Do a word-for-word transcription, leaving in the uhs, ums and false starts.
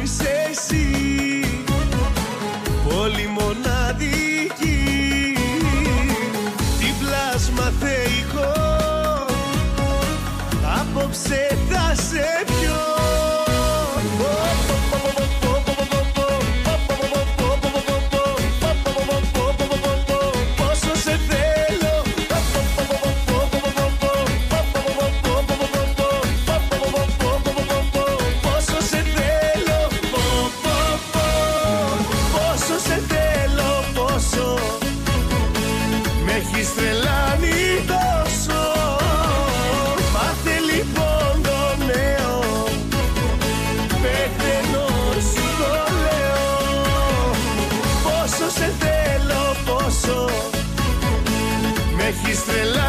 είσαι εσύ, πολύ μοναδική, τι πλάσμα θεϊκό, απόψε θα σε πιω. Πόσο σε θέλω, πόσο σε θέλω, πόσο σε θέλω, πόσο με έχεις τρελάνει τόσο. Μάθε λοιπόν το νέο, πεθαίνω σου το λέω. Πόσο σε θέλω, πόσο με έχεις τρελάνει.